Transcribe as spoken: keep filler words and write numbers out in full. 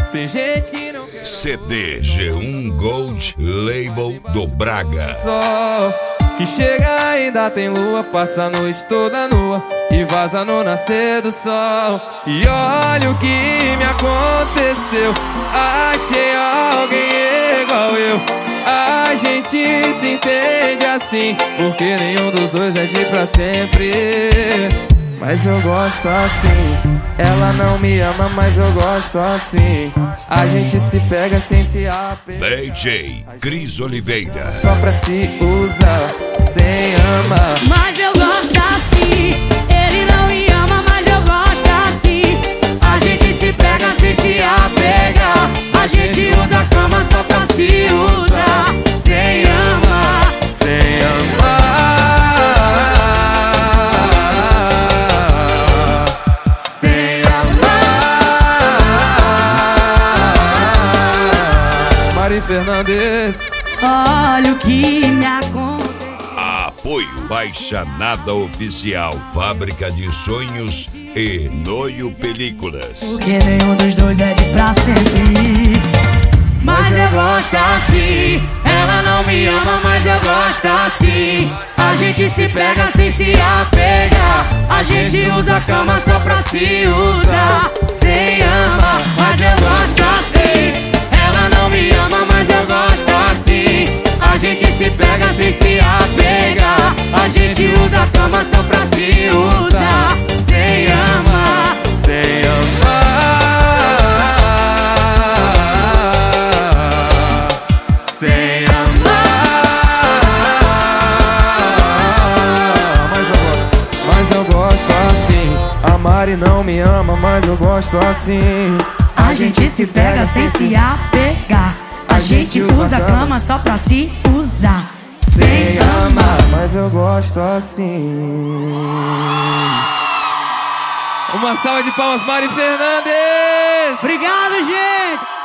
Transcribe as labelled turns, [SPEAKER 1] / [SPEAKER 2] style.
[SPEAKER 1] Tem gente que não quer
[SPEAKER 2] C D G um Gold Label do Braga.
[SPEAKER 1] Sol que chega ainda tem lua, passa a noite toda nua e vaza no nascer do sol. E olha o que me aconteceu, achei alguém igual eu. A gente se entende assim, porque nenhum dos dois é de pra sempre. Mas eu gosto assim. Ela não me ama, mas eu gosto assim. A gente se pega sem se apegar.
[SPEAKER 2] D J Cris Oliveira.
[SPEAKER 1] Só pra se usar, sem amar.
[SPEAKER 3] Mas eu gosto assim. Ele não me ama, mas eu gosto assim. A gente se pega sem se apegar. A gente usa a cama só pra se usar, sem amar,
[SPEAKER 1] sem amar.
[SPEAKER 3] Sem amar.
[SPEAKER 1] Mari Fernandes.
[SPEAKER 3] Olha o que me aconteceu.
[SPEAKER 2] Apoio Baixa Nada Oficial, Fábrica de Sonhos e Noio Películas.
[SPEAKER 3] Porque nenhum dos dois é de pra sempre. Mas eu gosto assim. Ela não me ama, mas eu gosto assim. A gente se pega sem se apegar. A gente usa a cama só pra se usar, sem amar. Mas eu gosto assim. Ela não me ama, mas eu gosto assim. A gente se pega sem se apegar. A gente usa a cama só pra se usar, sem amar,
[SPEAKER 1] sem amar.
[SPEAKER 3] Sem amar.
[SPEAKER 1] Mas eu gosto, mas eu gosto assim. A Mari não me ama, mas eu gosto assim.
[SPEAKER 3] A gente se pega sem se apegar. A gente usa a cama só pra se usar, sem amar.
[SPEAKER 1] Mas eu gosto assim. Uma salva de palmas, Mari Fernandes.
[SPEAKER 3] Obrigado, gente.